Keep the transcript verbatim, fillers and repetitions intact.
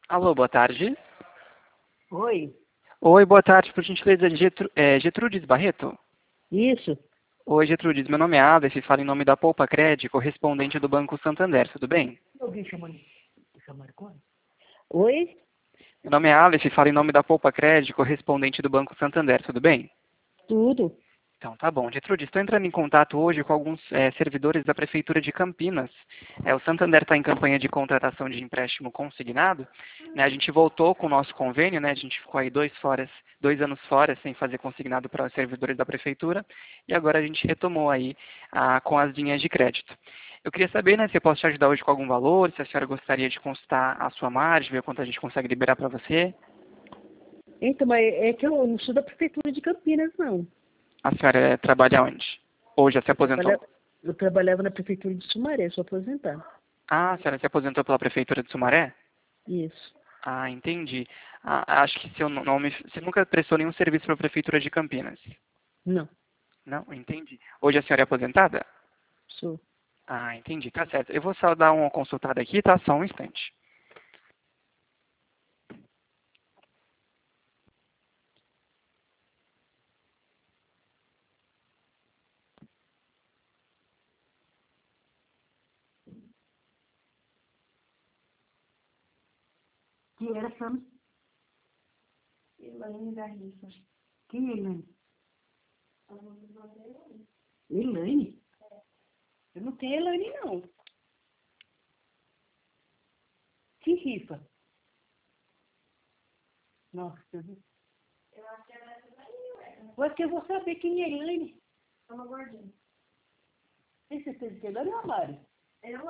Alô, boa tarde. Oi, Oi, boa tarde, por gentileza, Getru é, Getrudes Barreto? isso. Oi, Getrudes, meu nome é Aleph, falo em nome da Poupa Cred, correspondente do Banco Santander, tudo bem? Alguém chamando, chamando quando? Oi, Meu nome é Aleph, falo em nome da Poupa Cred, correspondente do Banco Santander, tudo bem? tudo. Então, tá bom. Getrudes, estou entrando em contato hoje com alguns é, servidores da Prefeitura de Campinas. É, o Santander está em campanha de contratação de empréstimo consignado. Né, a gente voltou com o nosso convênio, né, a gente ficou aí dois, fora, dois anos fora sem fazer consignado para os servidores da Prefeitura. E agora a gente retomou aí ah, com as linhas de crédito. Eu queria saber, né, se eu posso te ajudar hoje com algum valor, se a senhora gostaria de consultar a sua margem, ver quanto a gente consegue liberar para você. Então, mas é que eu não sou da prefeitura de Campinas, não. A senhora eh, trabalha onde? Ou já se Eu, aposentou? trabalha, eu trabalhava na prefeitura de Sumaré, sou aposentada. Ah, a senhora se aposentou pela Prefeitura de Sumaré? Isso. Ah, entendi. Ah, acho que seu nome... Você nunca prestou nenhum serviço para a Prefeitura de Campinas? Não, Não? Entendi. Hoje a senhora é aposentada? sou. Ah, entendi. Tá certo. Eu vou só dar uma consultada aqui, tá? Só um instante. Quem era essa? Elaine da Rifa. Quem é Elaine? Elaine? Eu não tenho Elaine, não. Que rifa? Nossa, eu vi. Eu acho que eu vou saber quem é Elaine. É uma gordinha. Tem certeza que é Elaine ou a Mari?